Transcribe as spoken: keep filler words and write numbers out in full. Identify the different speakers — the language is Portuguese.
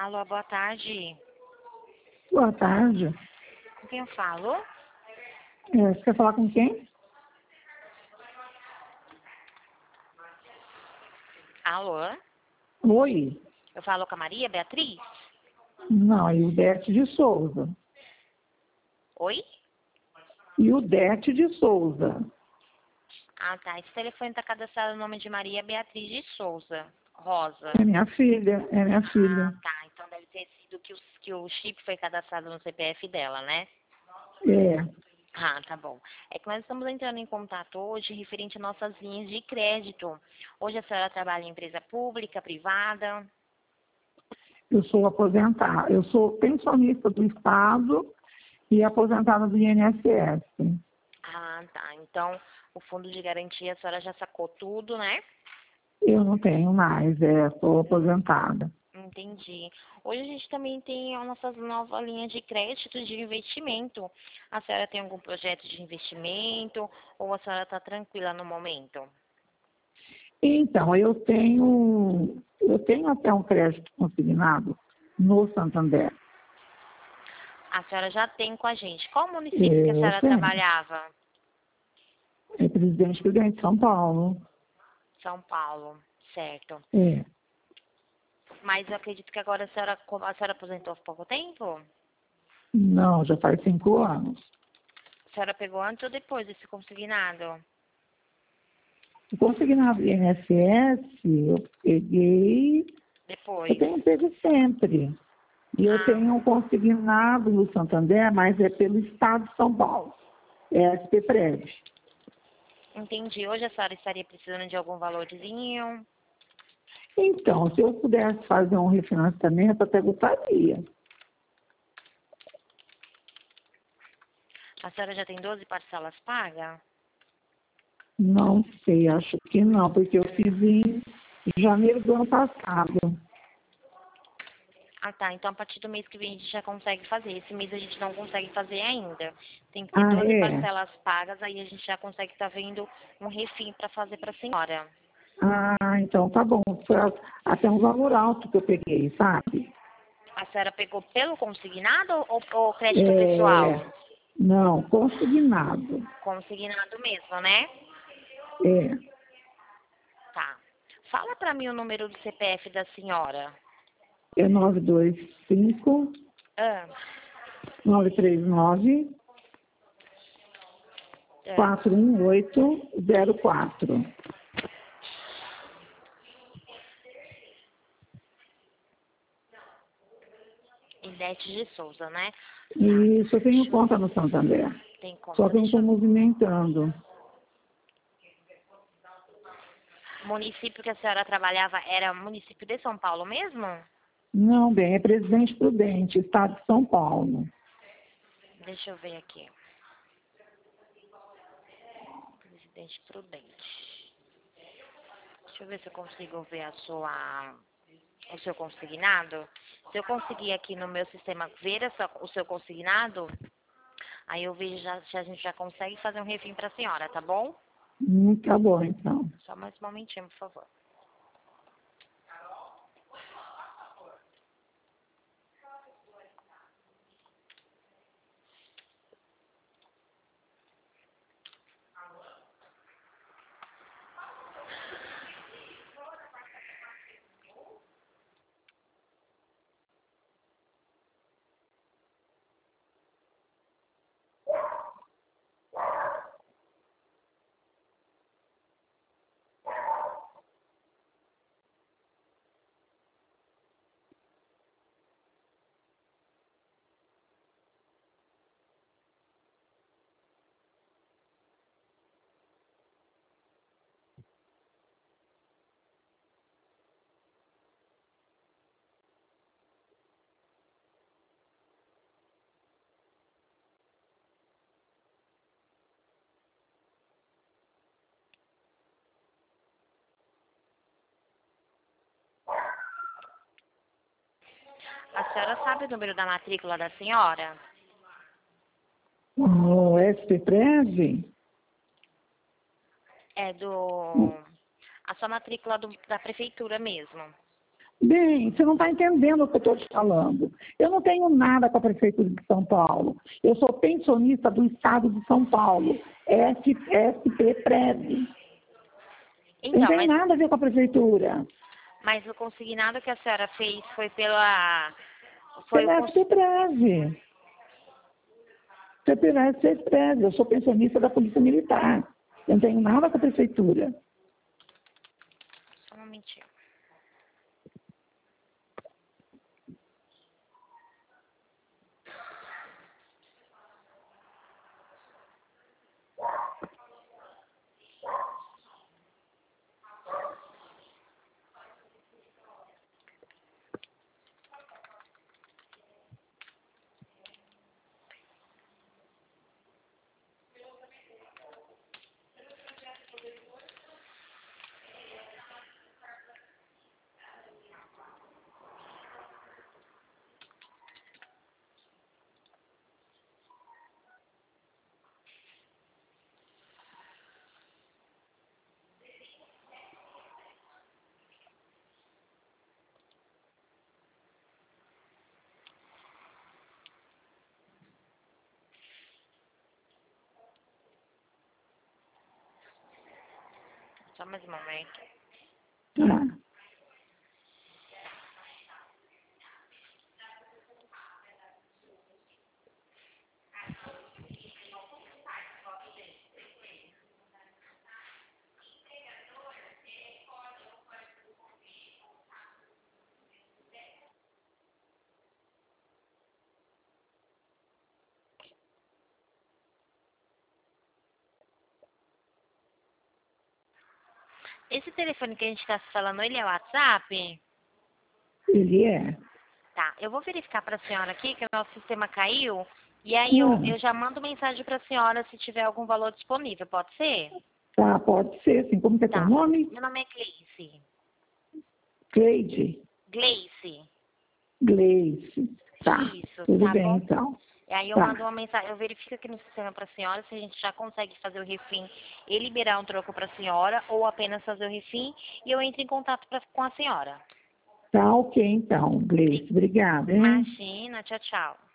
Speaker 1: Alô, boa tarde.
Speaker 2: Boa tarde.
Speaker 1: Com quem eu falo?
Speaker 2: É, você quer falar com quem?
Speaker 1: Alô?
Speaker 2: Oi.
Speaker 1: Eu falo com a Maria Beatriz?
Speaker 2: Não, Ildete de Souza.
Speaker 1: Oi?
Speaker 2: Ildete de Souza.
Speaker 1: Ah, tá. Esse telefone está cadastrado no nome de Maria Beatriz de Souza Rosa.
Speaker 2: É minha filha, é minha filha.
Speaker 1: Ah, tá. Então deve ter sido que o, que o chip foi cadastrado no C P F dela, né?
Speaker 2: É.
Speaker 1: Ah, tá bom. É que nós estamos entrando em contato hoje referente a nossas linhas de crédito. Hoje a senhora trabalha em empresa pública, privada?
Speaker 2: Eu sou aposentada. Eu sou pensionista do Estado e aposentada do I N S S.
Speaker 1: Ah, tá. Então, o fundo de garantia a senhora já sacou tudo, né?
Speaker 2: Eu não tenho mais, é, sou aposentada.
Speaker 1: Entendi. Hoje a gente também tem a nossa nova linha de crédito de investimento. A senhora tem algum projeto de investimento ou a senhora está tranquila no momento?
Speaker 2: Então, eu tenho, eu tenho até um crédito consignado no Santander.
Speaker 1: A senhora já tem com a gente. Qual município que a
Speaker 2: É,
Speaker 1: senhora
Speaker 2: tenho.
Speaker 1: trabalhava?
Speaker 2: É Presidente Prudente de São Paulo.
Speaker 1: São Paulo, certo.
Speaker 2: É.
Speaker 1: Mas eu acredito que agora a senhora, como a senhora aposentou há pouco tempo?
Speaker 2: Não, já faz cinco anos.
Speaker 1: A senhora pegou antes ou depois desse consignado?
Speaker 2: O consignado I N S S, eu peguei, eu
Speaker 1: Depois.
Speaker 2: tenho pego sempre. E eu
Speaker 1: Ah,
Speaker 2: tenho um consignado no Santander, mas é pelo Estado de São Paulo. É S P Prev.
Speaker 1: entendi. Hoje a senhora estaria precisando de algum valorzinho?
Speaker 2: Então, se eu pudesse fazer um refinanciamento, até gostaria.
Speaker 1: A senhora já tem doze parcelas pagas?
Speaker 2: Não sei, acho que não, porque eu fiz em janeiro do ano passado.
Speaker 1: Ah, tá. Então, a partir do mês que vem, a gente já consegue fazer. Esse mês a gente não consegue fazer ainda. Tem que ter
Speaker 2: Ah,
Speaker 1: doze
Speaker 2: é?
Speaker 1: parcelas pagas, aí a gente já consegue estar vendo um refim para fazer para a senhora.
Speaker 2: Ah, então tá bom. Foi até um valor alto que eu peguei, sabe?
Speaker 1: A senhora pegou pelo consignado ou, ou crédito pessoal?
Speaker 2: É, não, consignado.
Speaker 1: Consignado mesmo, né?
Speaker 2: É,
Speaker 1: Tá. Fala para mim o número do C P F da senhora.
Speaker 2: é nove dois cinco,
Speaker 1: Ah,
Speaker 2: nove três nove,
Speaker 1: ah.
Speaker 2: quatro um oito zero quatro.
Speaker 1: Idete de Souza, né? Tá.
Speaker 2: E isso eu tenho conta no Santander.
Speaker 1: Tem
Speaker 2: Só
Speaker 1: conta.
Speaker 2: que eu não
Speaker 1: Deixa
Speaker 2: estou
Speaker 1: eu...
Speaker 2: movimentando.
Speaker 1: O município que a senhora trabalhava era município de São Paulo mesmo?
Speaker 2: Não, bem, é Presidente Prudente, Estado de São Paulo.
Speaker 1: Deixa eu ver aqui. Presidente Prudente. Deixa eu ver se eu consigo ver a sua, o seu consignado. Se eu conseguir aqui no meu sistema ver a sua- o seu consignado, aí eu vejo já, se a gente já consegue fazer um refim para a senhora, tá bom?
Speaker 2: Hum, tá bom, então.
Speaker 1: Só mais um momentinho, por favor. A senhora sabe o número da matrícula da senhora?
Speaker 2: O S P Prev?
Speaker 1: É do... A sua matrícula do- da prefeitura mesmo.
Speaker 2: Bem, você não está entendendo o que eu estou te falando. Eu não tenho nada com a Prefeitura de São Paulo. Eu sou pensionista do Estado de São Paulo, S P Prev. Eu não
Speaker 1: Então,
Speaker 2: tenho
Speaker 1: mas,
Speaker 2: nada a ver com a Prefeitura.
Speaker 1: mas o consignado que a senhora fez foi pela... Foi o
Speaker 2: Pela
Speaker 1: cons...
Speaker 2: S P Prev. Pela S P Prev. Eu sou pensionista da Polícia Militar. Eu não tenho nada com a Prefeitura.
Speaker 1: Só um momentinho. Só mais um momento.
Speaker 2: Ah.
Speaker 1: Esse telefone que a gente está falando, ele é o WhatsApp?
Speaker 2: Ele é.
Speaker 1: Tá, eu vou verificar para a senhora aqui que o nosso sistema caiu. E aí eu,
Speaker 2: Ah.
Speaker 1: eu já mando mensagem para a senhora se tiver algum valor disponível, pode ser?
Speaker 2: Tá, pode ser, assim. Como que é
Speaker 1: Tá.
Speaker 2: teu nome?
Speaker 1: Meu nome é Gleice.
Speaker 2: Cleide.
Speaker 1: Gleice.
Speaker 2: Gleice. Tá.
Speaker 1: Isso,
Speaker 2: Tudo
Speaker 1: tá
Speaker 2: bem,
Speaker 1: bom?
Speaker 2: então.
Speaker 1: E aí eu
Speaker 2: Tá.
Speaker 1: mando uma mensagem, eu verifico aqui no sistema para a senhora se a gente já consegue fazer o refim e liberar um troco para a senhora ou apenas fazer o refim e eu entro em contato pra, com a senhora.
Speaker 2: Tá ok, então, Gleice. Obrigada, hein?
Speaker 1: Imagina, tchau, tchau.